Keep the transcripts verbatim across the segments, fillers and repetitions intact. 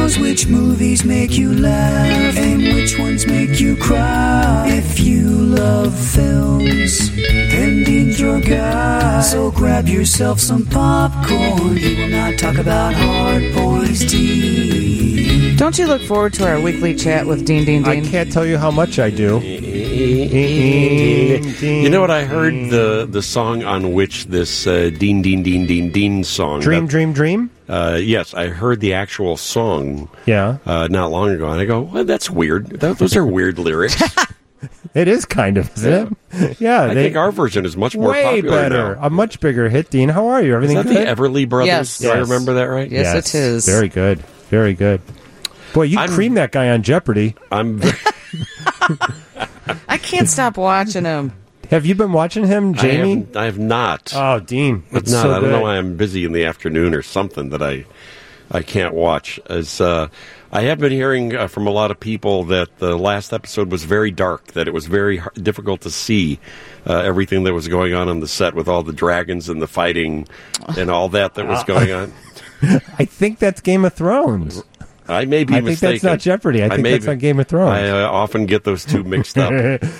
knows which movies make you laugh and which ones make you cry. If you love films, then Dean's your guy. So grab yourself some popcorn. He will not talk about Hard Boys, Dean. Don't you look forward to our weekly chat with Dean, Dean, Dean? I can't tell you how much I do. You know what? I heard the the song on which this uh, Dean, Dean, Dean, Dean, Dean song. Dream, that, dream, dream? Uh, yes, I heard the actual song Yeah. uh, not long ago, and I go, well, that's weird. That, those are weird lyrics. It is kind of, isn't it? Yeah. I they, think our version is much more way popular better. now. A much bigger hit, Dean. How are you? Everything Is that good? the Everly Brothers? Yes. Do I Yes. remember that right? Yes, it is. Very good. Very good. Boy, you I'm- creamed that guy on Jeopardy. I'm. I can't stop watching him. Have you been watching him, I Jamie? have, I have not. Oh, Dean. But It's not. so I don't good. know why I'm busy in the afternoon or something that I I can't watch. As uh, I have been hearing uh, from a lot of people that the last episode was very dark, that it was very hard, difficult to see uh, everything that was going on on the set with all the dragons and the fighting and all that that was going on. I think that's Game of Thrones. I may be I think mistaken. that's not Jeopardy. I think may that's be- on Game of Thrones. I uh, often get those two mixed up.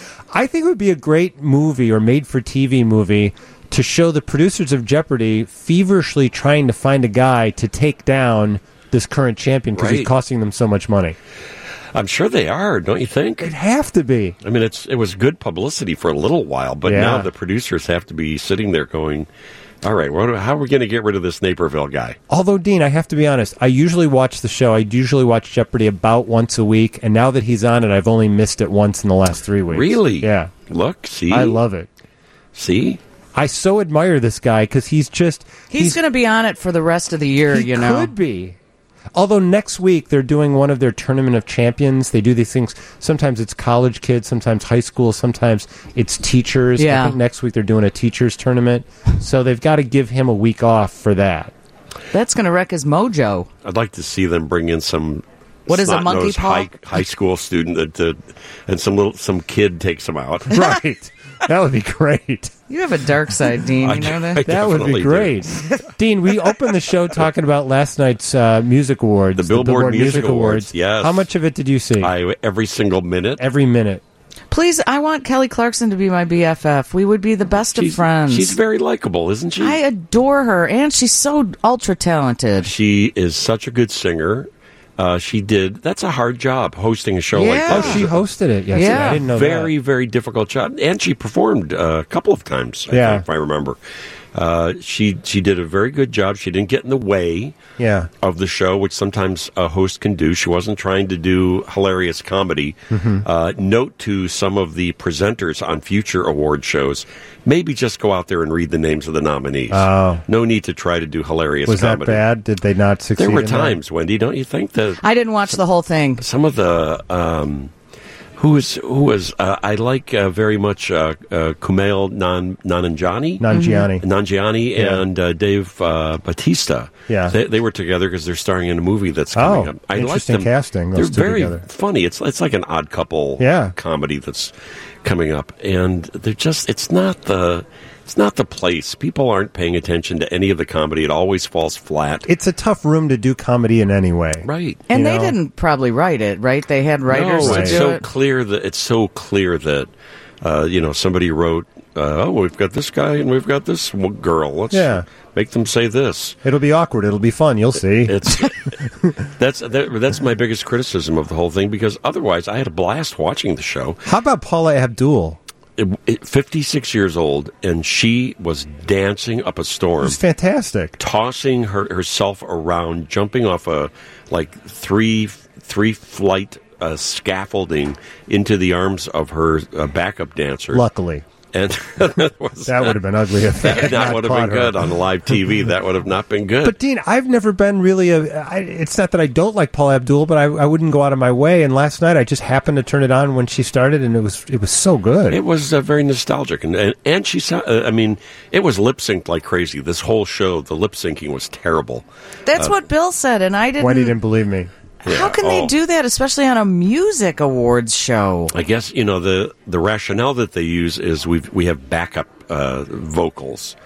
I think it would be a great movie or made-for-T V movie to show the producers of Jeopardy feverishly trying to find a guy to take down this current champion because Right. he's costing them so much money. I'm sure they are, don't you think? It'd have to be. I mean, it's it was good publicity for a little while, but Yeah. now the producers have to be sitting there going, all right, what, how are we going to get rid of this Naperville guy? Although, Dean, I have to be honest, I usually watch the show. I usually watch Jeopardy about once a week, and now that he's on it, I've only missed it once in the last three weeks. Really? Yeah. Look, see? I love it. See? I so admire this guy because he's just... He's, going to be on it for the rest of the year, He you know. could be. Although next week they're doing one of their Tournament of Champions. They do these things. Sometimes it's college kids, sometimes high school, sometimes it's teachers. Yeah. I think next week they're doing a teachers tournament. So they've got to give him a week off for that. That's going to wreck his mojo. I'd like to see them bring in some... What is a monkey snot-nosed paw? high, high school student that, uh, and some little some kid takes him out. Right. That would be great. You have a dark side, Dean. You know I- that? I That would be definitely do. great. Dean, we opened the show talking about last night's uh, music awards. The Billboard Music Awards, yes. How much of it did you see? I, every single minute. Every minute. Please, I want Kelly Clarkson to be my B F F. We would be the best She's, of friends. she's very likable, isn't she? I adore her, and she's so ultra talented. She is such a good singer. Uh, she did. That's a hard job, hosting a show like Yeah. that. Oh, she hosted it yesterday. Yeah. I didn't know very, that. very difficult job, and she performed uh, a couple of times. I Yeah. think, if I remember, uh, she she did a very good job. She didn't get in the way Yeah. of the show, which sometimes a host can do. She wasn't trying to do hilarious comedy. Mm-hmm. Uh, note to some of the presenters on future award shows: maybe just go out there and read the names of the nominees. Oh. No need to try to do hilarious Was that comedy. bad? Did they not succeed? There were in that? times, Wendy, don't you think that I didn't watch the whole thing. some of the um, who was who was uh, I like uh, very much uh, uh, Kumail Nan Nanjiani, Nanjiani. Nanjiani Yeah. and uh, Dave uh, Batista. Yeah. they, they were together because they're starring in a movie that's coming Oh, up. I like interesting them. casting, those They're two very together. funny. It's it's like an Odd Couple Yeah. comedy that's coming up, and they're just it's not the. It's not the place. People aren't paying attention to any of the comedy. It always falls flat. It's a tough room to do comedy in anyway. Right. And You they know? didn't probably write it, right? They had writers no, to it's do so it. clear that it's so clear that uh, you know somebody wrote. Uh, oh, we've got this guy and we've got this w- girl. Let's Yeah. make them say this. It'll be awkward. It'll be fun. You'll see. It's that's that, that's my biggest criticism of the whole thing because otherwise I had a blast watching the show. How about Paula Abdul? It, it, fifty-six years old, and she was dancing up a storm. It's fantastic. Tossing her, herself around, jumping off a like three three flight uh, scaffolding into the arms of her uh, backup dancer. Luckily. And that, was, That would have been ugly if that, had that not would have caught been her. good on live T V. That would have not been good. But Dean, I've never been really a. I, it's not that I don't like Paula Abdul, but I, I wouldn't go out of my way. And last night I just happened to turn it on when she started, and it was it was so good. it was uh, very nostalgic, and and, and she sound, uh, I mean, it was lip synced like crazy. This whole show, the lip syncing was terrible. That's what Bill said, and I didn't. Wendy didn't believe me. How Yeah, can oh. they do that, especially on a music awards show? I guess you know the the rationale that they use is we we have backup uh, vocals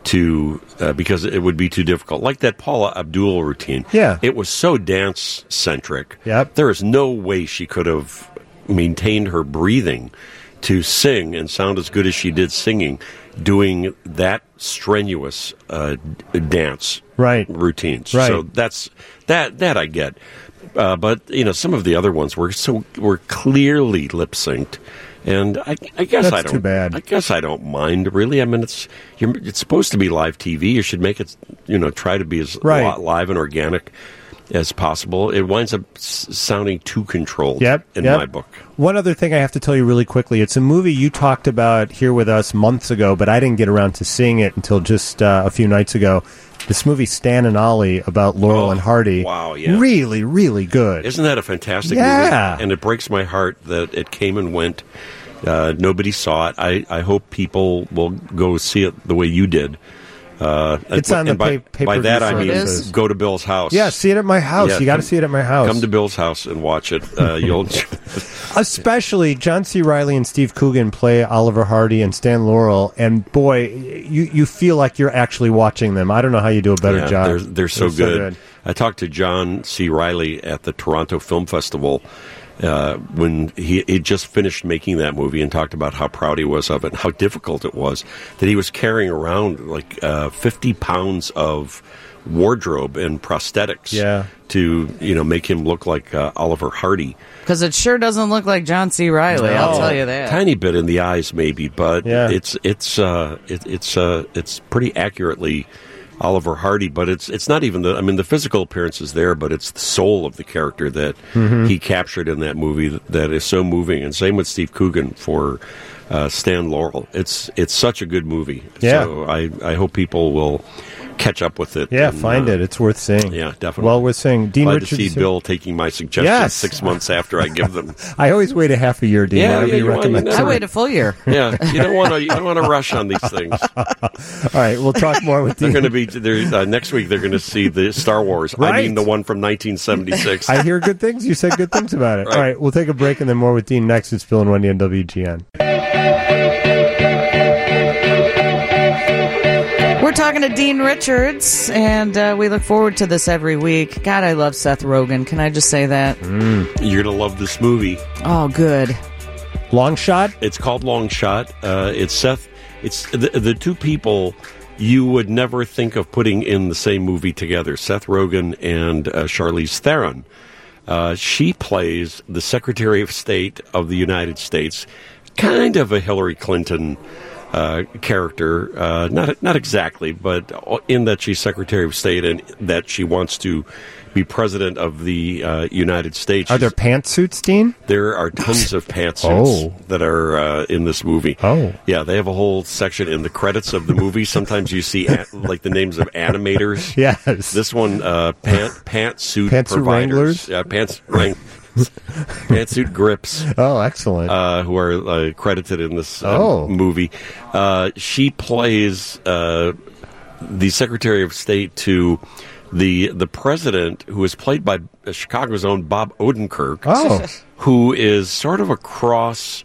to uh, because it would be too difficult. Like that Paula Abdul routine. Yeah. It was so dance-centric. Yep. There is no way she could have maintained her breathing to sing and sound as good as she did singing, doing that strenuous uh, dance Right. routines. Right. So that's that that I get. Uh, but you know, some of the other ones were so were clearly lip synced, and I, I guess That's I don't. too bad. I guess I don't mind really. I mean, it's you're, it's supposed to be live T V. You should make it, you know, try to be as Right. li- live and organic as possible. It winds up s- sounding too controlled. Yep, in yep. my book. One other thing I have to tell you really quickly. It's a movie you talked about here with us months ago, but I didn't get around to seeing it until just uh, a few nights ago. This movie, Stan and Ollie, about Laurel Oh, and Hardy. wow, yeah. Really, really good. Isn't that a fantastic Yeah. movie? And it breaks my heart that it came and went. Uh, nobody saw it. I, I hope people will go see it the way you did. Uh, It's and, on the and by, pay- pay-per-view by that I mean services. go to Bill's house. Yeah, see it at my house. Yeah, you got to come- see it at my house. Come to Bill's house and watch it. Uh, you'll Especially John C. Reilly and Steve Coogan play Oliver Hardy and Stan Laurel, and boy, you you feel like you're actually watching them. I don't know how you do a better yeah, job. They're, they're so good. I talked to John C. Reilly at the Toronto Film Festival uh, when he he just finished making that movie and talked about how proud he was of it and how difficult it was, that he was carrying around like uh, fifty pounds of wardrobe and prosthetics Yeah. to, you know, make him look like uh, Oliver Hardy. Because it sure doesn't look like John C. Reilly, I'll No. tell you that. Tiny bit in the eyes, maybe, but Yeah. it's it's uh, it, it's uh, it's pretty accurately Oliver Hardy. But it's it's not even the. I mean, the physical appearance is there, but it's the soul of the character that Mm-hmm. he captured in that movie that, that is so moving. And same with Steve Coogan for uh, Stan Laurel. It's it's such a good movie. Yeah. So I I hope people will catch up with it. Yeah, and, find uh, it. It's worth seeing. Yeah, definitely. Well worth seeing. Dean Glad to Richards. see Bill taking my suggestions Yes. six months after I give them. I always wait a half a year, Dean. Yeah, whatever yeah, you you want- recommend. you I never- wait a full year. Yeah, you don't want to. You don't want to rush on these things. All right, we'll talk more with They're Dean. going to be they're, uh, next week. They're going to see the Star Wars. I Right. mean, the one from nineteen seventy-six. I hear good things. You said good things about it. Right. All right, we'll take a break and then more with Dean next. It's Bill and Wendy on W G N. We're talking to Dean Richards, and uh, we look forward to this every week. God, I love Seth Rogen. Can I just say that? You're going to love this movie. Oh, good. Long shot. It's called Long Shot. Uh, it's Seth. It's the, the two people you would never think of putting in the same movie together. Seth Rogen and uh, Charlize Theron. Uh, she plays the Secretary of State of the United States, kind of a Hillary Clinton uh, character. Uh, not not exactly, but in that she's Secretary of State and that she wants to be President of the uh, United States. Are there pantsuits, Dean? There are tons of pantsuits Oh. that are uh, in this movie. Oh. Yeah, they have a whole section in the credits of the movie. Sometimes you see a- like the names of animators. Yes. This one, uh, pant pantsuit Pantsuit providers. wranglers? Yeah, pants wrang- pantsuit grips. Oh, excellent. Uh, who are uh, credited in this uh, Oh. movie? Uh, she plays uh, the Secretary of State to the the president, who is played by Chicago's own Bob Odenkirk. Oh. Who is sort of a cross.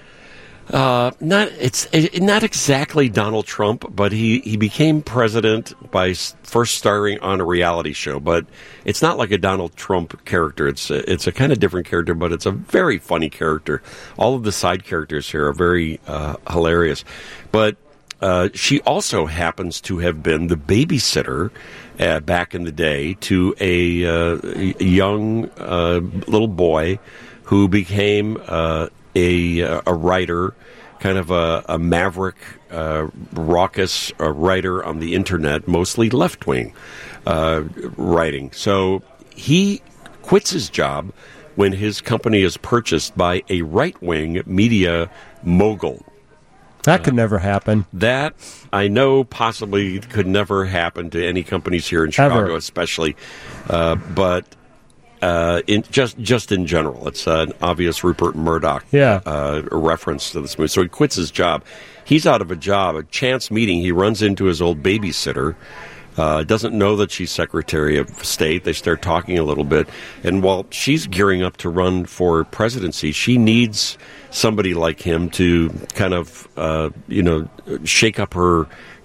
Uh, not it's it, not exactly Donald Trump, but he, he became president by s- first starring on a reality show. But it's not like a Donald Trump character. It's a, it's a kind of different character, but it's a very funny character. All of the side characters here are very uh, hilarious. But uh, she also happens to have been the babysitter uh, back in the day to a, uh, a young uh, little boy who became uh, a a writer, kind of a, a maverick, uh, raucous uh, writer on the internet, mostly left wing uh, writing. So he quits his job when his company is purchased by a right wing media mogul. That could never happen. That I know possibly could never happen to any companies here in Chicago, Ever. especially. Uh, but uh, in just just in general, it's an obvious Rupert Murdoch Yeah. uh, reference to this movie. So he quits his job. He's out of a job. A chance meeting. He runs into his old babysitter. Uh, doesn't know that she's Secretary of State. They start talking a little bit. And while she's gearing up to run for presidency, she needs somebody like him to kind of, uh, you know, shake up her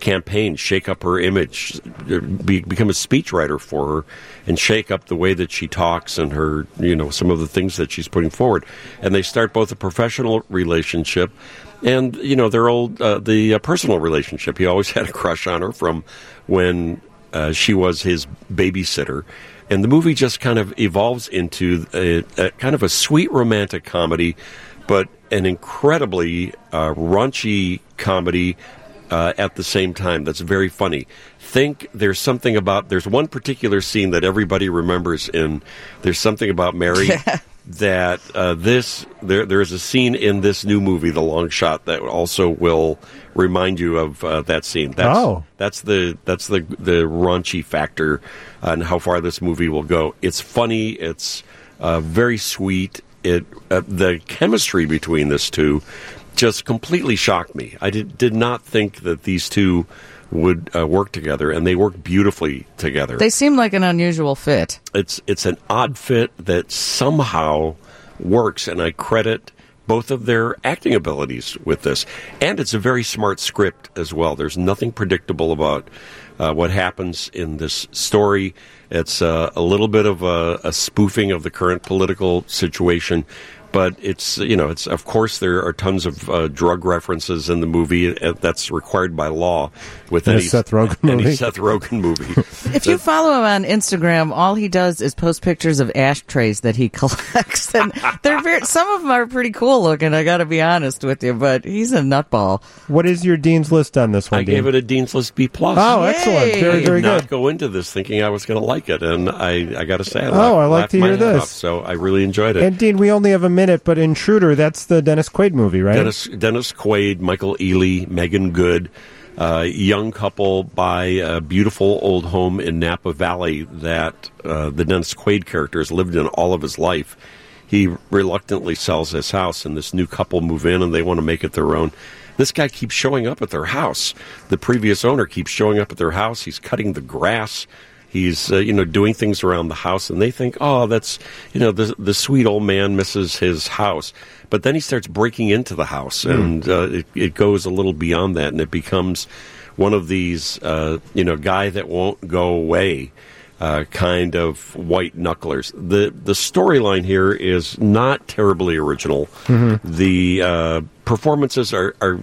campaign, shake up her image, be, become a speechwriter for her, and shake up the way that she talks and her, you know, some of the things that she's putting forward. And they start both a professional relationship and, you know, their old, uh, the uh, personal relationship. He always had a crush on her from when uh, she was his babysitter. And the movie just kind of evolves into a, a kind of a sweet romantic comedy, but an incredibly uh, raunchy comedy uh, at the same time. That's very funny. Think there's something about, there's one particular scene that everybody remembers in There's Something About Mary that uh, this, there there is a scene in this new movie, The Long Shot, that also will remind you of uh, that scene. That's, oh. That's the, that's the, the raunchy factor on how far this movie will go. It's funny. It's uh, very sweet. It uh, the chemistry between these two just completely shocked me. I did did not think that these two would uh, work together, and they work beautifully together. They seem like an unusual fit. It's it's an odd fit that somehow works, and I credit both of their acting abilities with this. And it's a very smart script as well. There's nothing predictable about uh, what happens in this story. It's uh, a little bit of a, a spoofing of the current political situation, but it's, you know, it's, of course, there are tons of uh, drug references in the movie. Uh, that's required by law with In any a Seth Rogen any movie. Seth Rogen movie. If you follow him on Instagram, all he does is post pictures of ashtrays that he collects, and they're very, some of them are pretty cool looking. I got to be honest with you, but he's a nutball. What is your Dean's List on this one, I Dean? gave it a Dean's List B plus. Oh, Yay! excellent! Very, I did very not good. go into this thinking I was going to like it, and I, I got to say, I Oh, laughed, I like laughed to my hear head this. off, so I really enjoyed it. And Dean, we only have a minute, but Intruder, that's the Dennis Quaid movie, right? Dennis Dennis Quaid, Michael Ealy, Megan Good, uh, young couple buy a beautiful old home in Napa Valley that uh, the Dennis Quaid character has lived in all of his life. He reluctantly sells his house, and this new couple move in, and they want to make it their own. This guy keeps showing up at their house. The previous owner keeps showing up at their house. He's cutting the grass. He's, uh, you know, doing things around the house, and they think, oh, that's, you know, the the sweet old man misses his house. But then he starts breaking into the house, and uh, it, it goes a little beyond that, and it becomes one of these, uh, you know, guy that won't go away uh, kind of white knucklers. The the storyline here is not terribly original. Mm-hmm. The uh, performances are, are,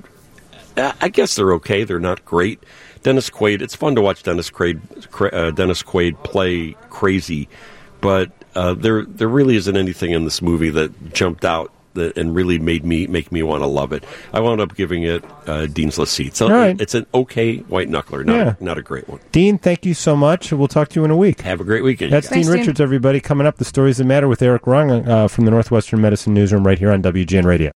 I guess they're okay. They're not great. Dennis Quaid, it's fun to watch Dennis Quaid, uh, Dennis Quaid play crazy, but uh, there there really isn't anything in this movie that jumped out that, and really made me make me want to love it. I wound up giving it uh, Dean's List seat. So right. It's an okay white knuckler, not, Yeah. a, not a great one. Dean, thank you so much. We'll talk to you in a week. Have a great weekend. That's you guys. Dean Thanks, Richards, everybody. Coming up, The Stories That Matter with Eric Rung uh, from the Northwestern Medicine Newsroom right here on W G N Radio.